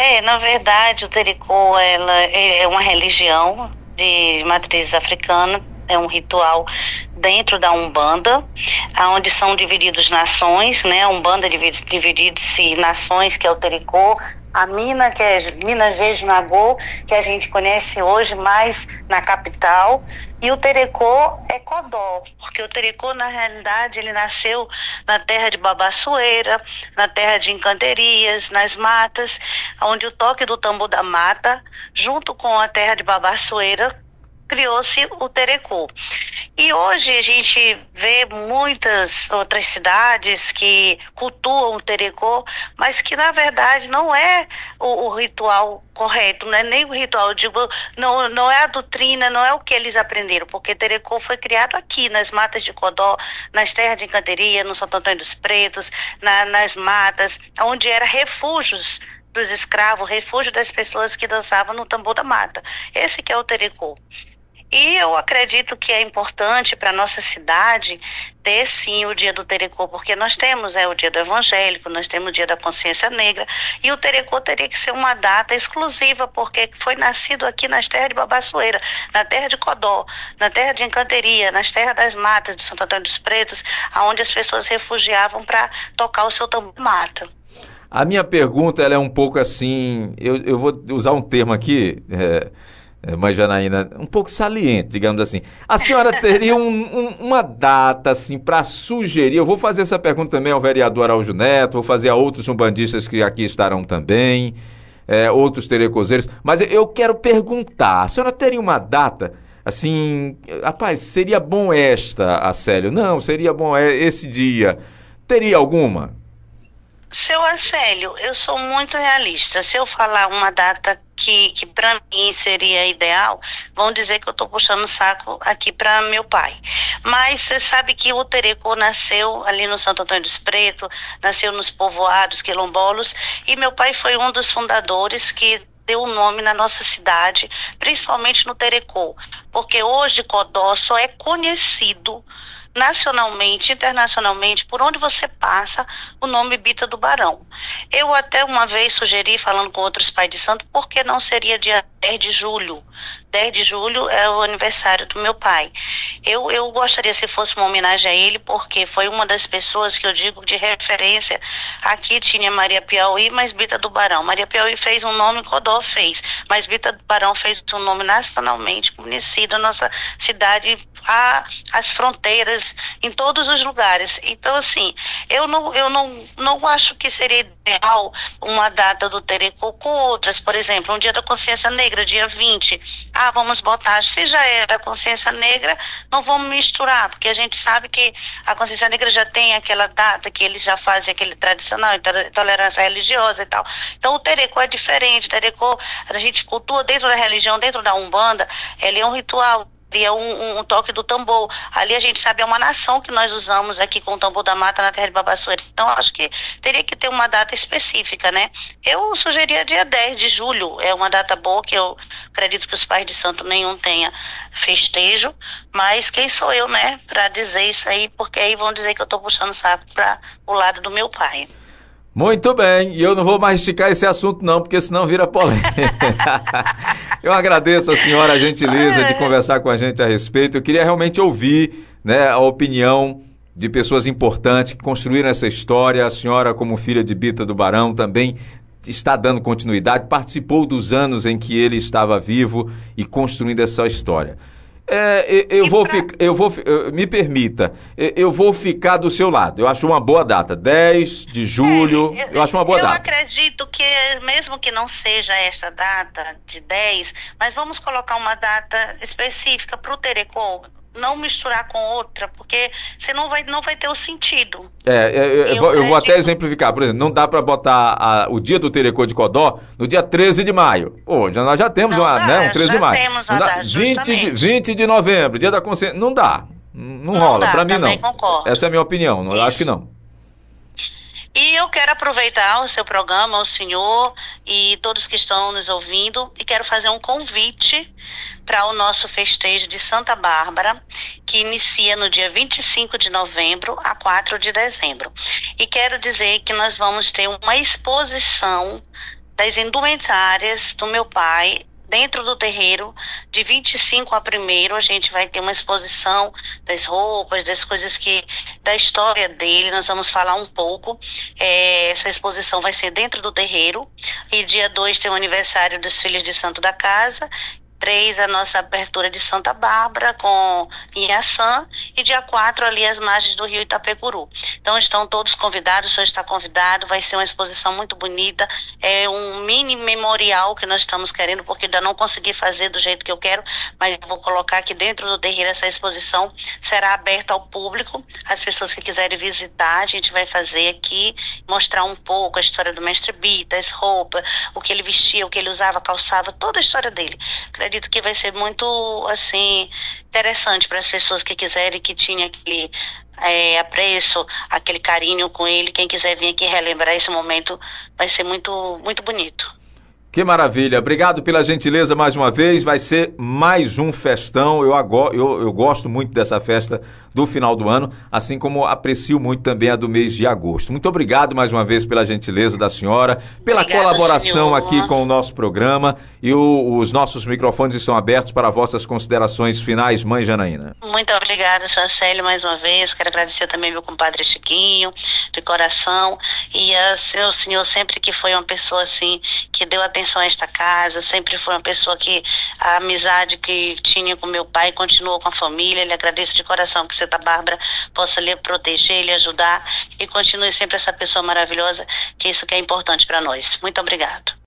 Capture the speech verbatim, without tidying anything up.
É, na verdade, o Tericô, ela é uma religião de matriz africana, é um ritual dentro da Umbanda, onde são divididos nações, né? A Umbanda divide- divide-se em nações, que é o Tericô, a Mina, que é Minas Jejunagô, que a gente conhece hoje mais na capital, e o Terecô é Codó, porque o Terecô, na realidade, ele nasceu na terra de Babassueira, na terra de Encanterias, nas matas, onde o toque do tambor da mata, junto com a terra de Babassueira, criou-se o Terecô. E hoje a gente vê muitas outras cidades que cultuam o Terecô, mas que na verdade não é o, o ritual correto, não é nem o ritual, eu digo, não, não é a doutrina, não é o que eles aprenderam, porque Terecô foi criado aqui, nas matas de Codó, nas terras de Encanteria, no Santo Antônio dos Pretos, na, nas matas, onde eram refúgios dos escravos, refúgio das pessoas que dançavam no tambor da mata. Esse que é o Terecô. E eu acredito que é importante para a nossa cidade ter sim o dia do Terecô, porque nós temos é, o dia do evangélico, nós temos o dia da consciência negra, e o Terecô teria que ser uma data exclusiva, porque foi nascido aqui nas terras de Babassueira, na terra de Codó, na terra de Encanteria, nas terras das matas de Santo Antônio dos Pretos, onde as pessoas refugiavam para tocar o seu tambor de mata. A minha pergunta ela é um pouco assim, eu, eu vou usar um termo aqui... É... Mas, Janaína, um pouco saliente, digamos assim. A senhora teria um, um, uma data, assim, para sugerir? Eu vou fazer essa pergunta também ao vereador Araújo Neto, vou fazer a outros umbandistas que aqui estarão também, é, outros terecozeiros, mas eu quero perguntar, a senhora teria uma data, assim, rapaz, seria bom esta, Acélio? Não, seria bom esse dia. Teria alguma? Seu Acélio, eu sou muito realista. Se eu falar uma data que, que para mim seria ideal, vão dizer que eu estou puxando o saco aqui para meu pai. Mas você sabe que o Terecô nasceu ali no Santo Antônio dos Pretos, nasceu nos povoados quilombolos, e meu pai foi um dos fundadores que deu o nome na nossa cidade, principalmente no Terecô. Porque hoje Codó só é conhecido nacionalmente, internacionalmente, por onde você passa, o nome Bita do Barão. Eu até uma vez sugeri, falando com outros pais de santo, por que não seria dia dez de julho? dez de julho é o aniversário do meu pai. Eu, eu gostaria se fosse uma homenagem a ele, porque foi uma das pessoas que eu digo de referência. Aqui tinha Maria Piauí, mas Bita do Barão. Maria Piauí fez um nome, Codó fez, mas Bita do Barão fez um nome nacionalmente conhecido, a nossa cidade, a, as fronteiras, em todos os lugares. Então, assim, eu não, eu não, não acho que seria ideal uma data do Terecô com outras. Por exemplo, um dia da consciência negra, dia vinte. Ah, vamos botar, se já é da consciência negra, não vamos misturar, porque a gente sabe que a consciência negra já tem aquela data que eles já fazem aquele tradicional, tolerância religiosa e tal. Então o Terecô é diferente. O Terecô, a gente cultua dentro da religião, dentro da Umbanda, ele é um ritual. Ali é um, um, um toque do tambor. Ali a gente sabe, é uma nação que nós usamos aqui com o tambor da mata na terra de Babassueira. Então, acho que teria que ter uma data específica, né? Eu sugeria dia dez de julho. É uma data boa, que eu acredito que os pais de santo nenhum tenha festejo. Mas quem sou eu, né, para dizer isso aí? Porque aí vão dizer que eu estou puxando saco para o lado do meu pai. Muito bem, e eu não vou mais esticar esse assunto não, porque senão vira polêmica. Eu agradeço a senhora a gentileza de conversar com a gente a respeito. Eu queria realmente ouvir, né, a opinião de pessoas importantes que construíram essa história. A senhora, como filha de Bita do Barão, também está dando continuidade, participou dos anos em que ele estava vivo e construindo essa história. É, eu, vou pra... ficar, eu vou, me permita, eu vou ficar do seu lado. Eu acho uma boa data, dez de julho, é, eu, eu acho uma boa eu data. Eu acredito que, mesmo que não seja esta data de dez, mas vamos colocar uma data específica para o Terecô. Não misturar com outra, porque você não vai, não vai ter o sentido. É, eu, eu, eu, vou, eu vou até exemplificar, por exemplo, não dá para botar a, o dia do Terecô de Codó no dia treze de maio. Pô, já, nós já temos não uma, dá, né, um treze de maio. Temos não uma dá, data, vinte, de, vinte de novembro, dia da consciência. Não dá. Não, não rola, para mim não. Concordo. Essa é a minha opinião, não, eu acho que não. E eu quero aproveitar o seu programa, o senhor e todos que estão nos ouvindo, e quero fazer um convite para o nosso festejo de Santa Bárbara, que inicia no dia vinte e cinco de novembro a quatro de dezembro. E quero dizer que nós vamos ter uma exposição das indumentárias do meu pai. Dentro do terreiro, de vinte e cinco a primeiro, a gente vai ter uma exposição das roupas, das coisas que, da história dele, nós vamos falar um pouco. É, essa exposição vai ser dentro do terreiro. E dia dois tem o aniversário dos Filhos de Santo da Casa. Três, a nossa abertura de Santa Bárbara com Inhaçã, e dia quatro ali as margens do rio Itapecuru. Então estão todos convidados, o senhor está convidado, vai ser uma exposição muito bonita, é um mini memorial que nós estamos querendo, porque ainda não consegui fazer do jeito que eu quero, mas eu vou colocar aqui dentro do terreiro. Essa exposição será aberta ao público, as pessoas que quiserem visitar, a gente vai fazer aqui, mostrar um pouco a história do Mestre Bita, as roupas, o que ele vestia, o que ele usava, calçava, toda a história dele. Acredito que vai ser muito, assim, interessante para as pessoas que quiserem, que tinha aquele é, apreço, aquele carinho com ele. Quem quiser vir aqui relembrar esse momento, vai ser muito, muito bonito. Que maravilha, obrigado pela gentileza mais uma vez, vai ser mais um festão, eu, agora, eu, eu gosto muito dessa festa do final do ano, assim como aprecio muito também a do mês de agosto. Muito obrigado mais uma vez pela gentileza da senhora, pela Obrigada, colaboração senhor. aqui com o nosso programa, e o, os nossos microfones estão abertos para vossas considerações finais, mãe Janaína. Muito obrigada, senhora Célio, mais uma vez, quero agradecer também meu compadre Chiquinho, de coração, e a, o senhor sempre que foi uma pessoa assim, que deu atenção a esta casa, sempre foi uma pessoa que a amizade que tinha com meu pai continuou com a família. Ele agradeço de coração que Santa Bárbara possa lhe proteger, lhe ajudar, e continue sempre essa pessoa maravilhosa, que isso que é importante para nós. Muito obrigado.